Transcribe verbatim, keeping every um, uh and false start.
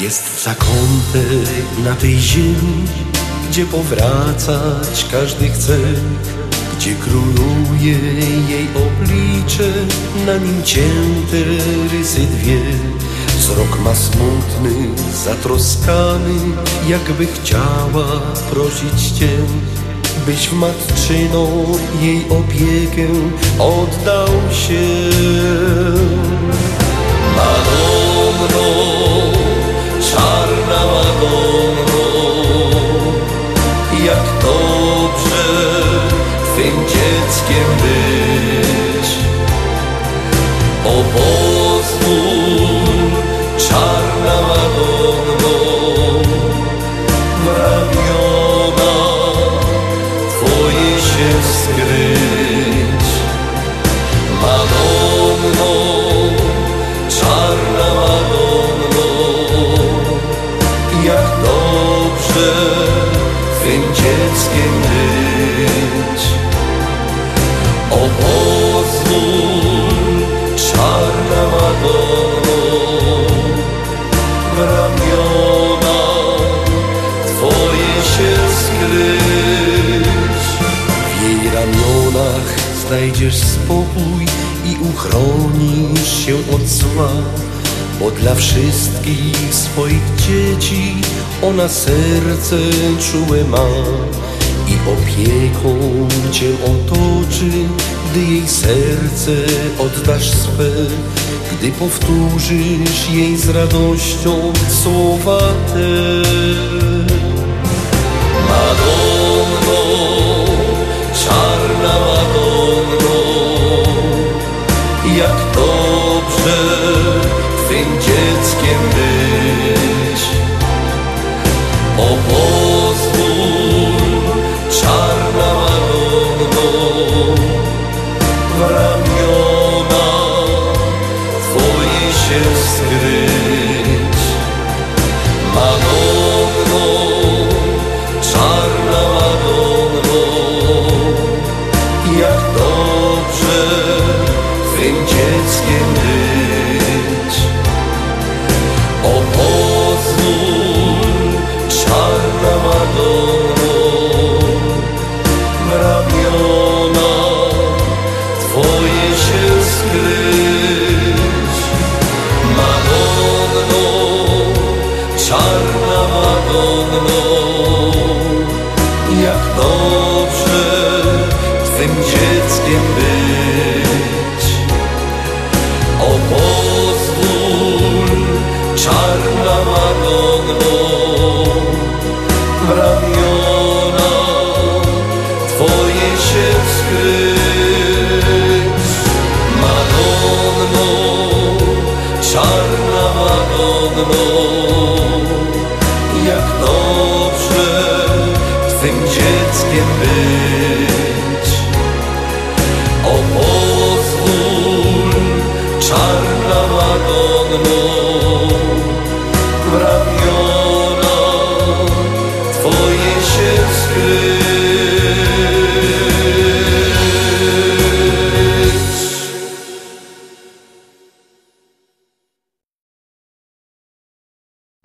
Jest zakątek na tej ziemi, gdzie powracać każdy chce, gdzie króluje jej oblicze, na nim cięte rysy dwie. Wzrok ma smutny, zatroskany, jakby chciała prosić Cię, byś w matczyną jej opiekę oddał się. Madonno, czarna Madonno, jak dobrze Twym dzieckiem być. O pozwól, czarna Madonno, w ramiona Twoje się skryć. Madonno, czarna Madonno, jak dobrze Twym dzieckiem być. O pozwól, czarna Madonno, w ramiona Twoje się skryć. W jej ramionach znajdziesz spokój i uchronisz się od zła, bo dla wszystkich swoich dzieci ona serce czułe ma i opieką Cię otoczy, gdy jej serce oddasz swe, gdy powtórzysz jej z radością słowa te. Madonno, czarna Madonno, jak dobrze Twym dzieckiem być. O pozwól, czarna Madonno, w ramiona Twoje się skryć. Madonno, czarna Madonno, jak dobrze Twym dzieckiem być. O pozwól, czarna Madonno, w ramiona Twoje się skryć. Madonno, czarna Madonno, jak dobrze Twym dzieckiem być. O pozwól, czarna Madonno,